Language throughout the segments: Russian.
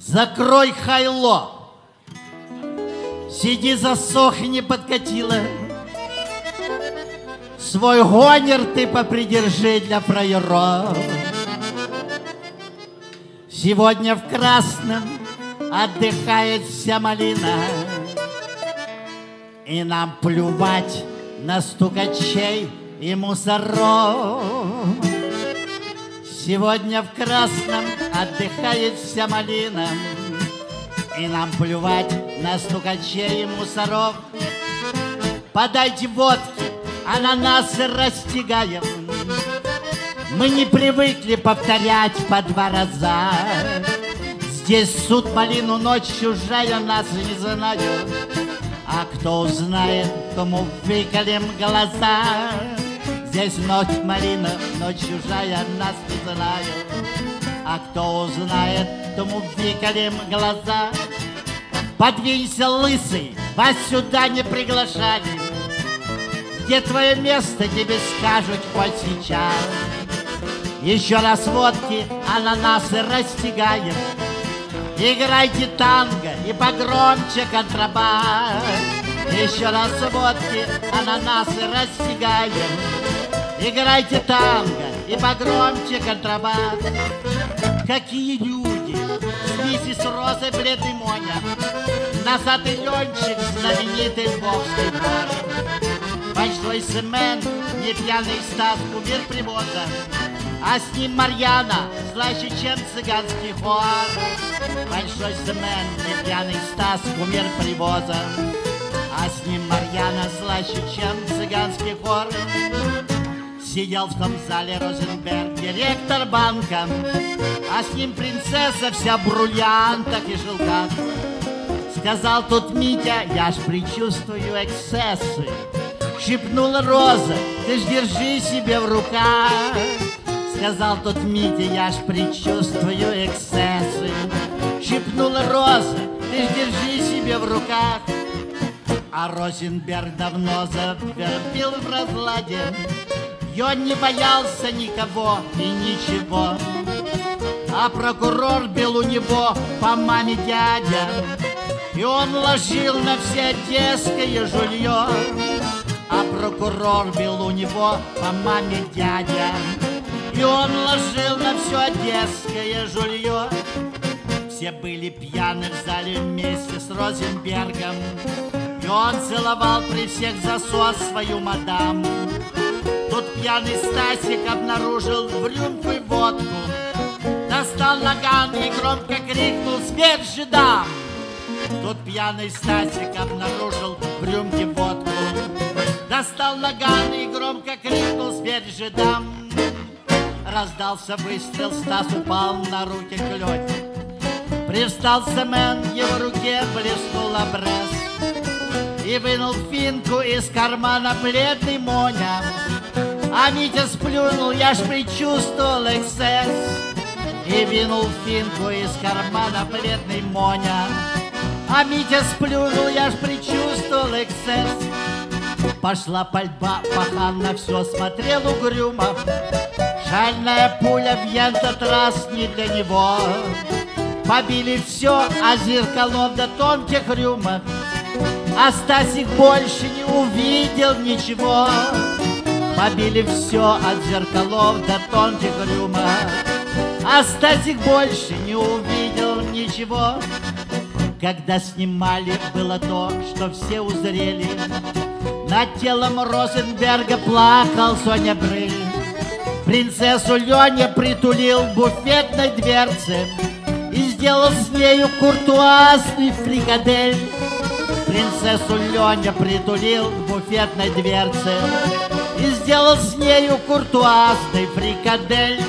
Закрой хайло. Сиди, засохни, подкатила. Свой гонер ты попридержи для фраеров. Сегодня в красном отдыхает вся малина, и нам плювать на стукачей и мусоров. Сегодня в красном отдыхает вся малина, и нам плювать на стукачей и мусоров. Подайте водки, ананасы растягаем. Мы не привыкли повторять по 2 раза. Здесь суд малину, ночь чужая, нас не знают. А кто узнает, тому выколем глаза. Здесь ночь малина, ночь чужая, нас не знают. А кто узнает, тому выколем глаза. Подвинься, лысый, вас сюда не приглашали. Где твое место, тебе скажут хоть сейчас. Еще раз водки, ананасы растягаем. Играйте танго и погромче контрабас. Еще раз водки, ананасы растягаем. Играйте танго и погромче контрабас. Какие люди, с миссис Розой бледный Моня, носатый Ленчик, знаменитый львовский двор. Большой Семен, не пьяный Стас, кумир привоза, а с ним Марьяна, слаще, чем цыганский хор. Большой Семен, не пьяный Стас, кумир привоза, а с ним Марьяна, слаще, чем цыганский хор. Сидел в том зале Розенберг, директор банка, а с ним принцесса вся в бриллиантах и шелках. Сказал тут Митя, я ж предчувствую эксцессы. Шепнула Роза, ты ж держи себе в руках. Сказал тот Митя, я ж предчувствую эксцессы. Шепнула Роза, ты ж держи себе в руках. А Розенберг давно завербил в разладе. И он не боялся никого и ничего. А прокурор бил у него по маме дядя. И он ложил на все одесское жулье. А прокурор бил у него по маме дядя. И он ложил на все одесское жулье. Все были пьяны в зале вместе с Розенбергом. И он целовал при всех засос свою мадам. Тут пьяный Стасик обнаружил в рюмку и водку. Достал наган и громко крикнул: смерть жидам! Тут пьяный Стасик обнаружил в рюмке водку. Достал наган и громко крикнул: смерть жидам! Раздался выстрел, Стас упал на руки к лёде. Привстал Семен, в его руке блеснул обрез. И вынул финку из кармана бледный Моня. А Митя сплюнул, я ж предчувствовал эксцесс. И вынул финку из кармана бледный Моня. А Митя сплюнул, я ж предчувствовал эксцесс. Пошла пальба, пахан на все смотрел угрюмо. Шальная пуля в этот раз не для него. Побили все, а зеркалов до тонких рюмок. А Стасик больше не увидел ничего. Побили все от зеркалов до тонких рюмок. А Стасик больше не увидел ничего. Когда снимали, было то, что все узрели. Над телом Розенберга плакал Соня Брыль. Принцессу Леня притулил в буфетной дверце и сделал с нею куртуазный фрикадель. Принцессу Леня притулил в буфетной дверце и сделал с нею куртуазный фрикадель.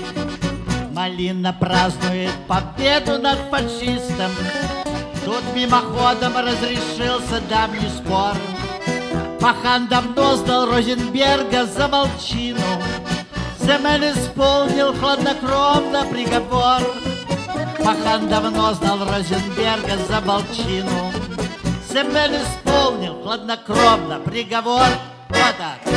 Малина празднует победу над фашистом. Тут мимоходом разрешился давний спор. Пахан давно сдал Розенберга за волчину. Семен исполнил хладнокровно приговор. Пахан давно сдал Розенберга за волчину. Семен исполнил хладнокровно приговор. Вот так.